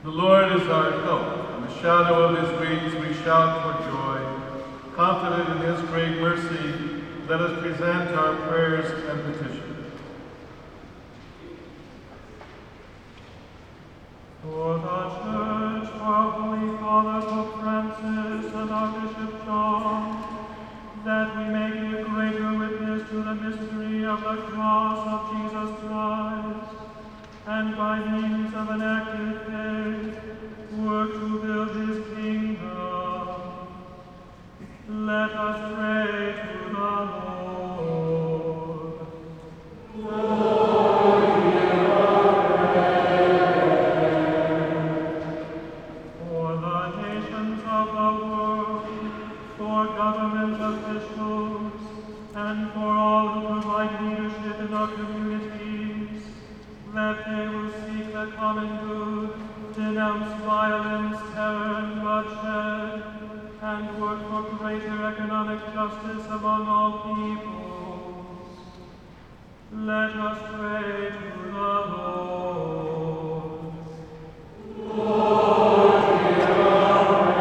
The Lord is our help. In the shadow of his wings we shout for joy. Confident in his great mercy, let us present our prayers and petitions. For the Church, for our Holy Father Pope Francis and our Bishop John, that we may give greater witness to the mystery of the cross of Jesus Christ, and by means of an active faith, work to build his kingdom. Let us pray to the Lord. Lord, hear our prayer. For the nations of the world, for government officials, and for all who provide leadership in our communities, that they will seek the common good, denounce violence, terror, and bloodshed, and work for greater economic justice among all peoples. Let us pray to the Lord. Lord, hear our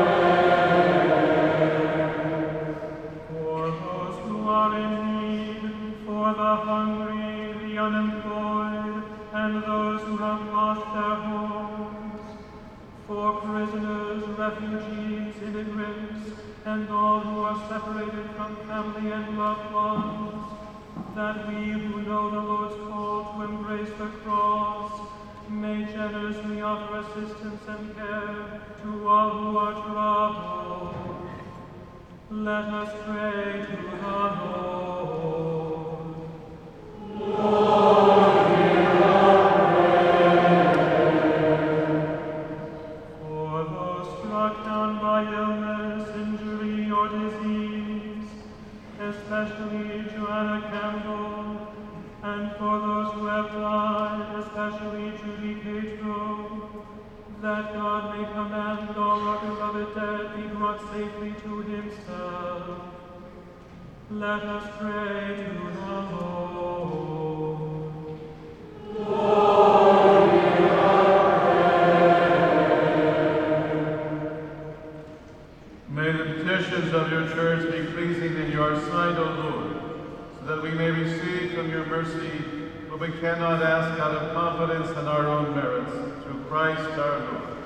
prayer. For those who are in need, for the hungry, the unemployed, and those who have lost their homes, for prisoners, refugees, immigrants, and all who are separated from family and loved ones, that we who know the Lord's call to embrace the cross may generously offer assistance and care to all who are troubled. Let us pray to the Lord. Lord, hear our prayer. For those struck down by illness, injury, or disease, especially Joanna Campbell, and for those who have died, especially Judy Pedro, that God may command all our beloved dead be brought safely to himself. Let us pray to the Lord. Lord, hear our prayer. May the petitions of your church be pleasing in your sight, O Lord, so that we may receive from your mercy what we cannot ask out of confidence in our own merits, through Christ our Lord.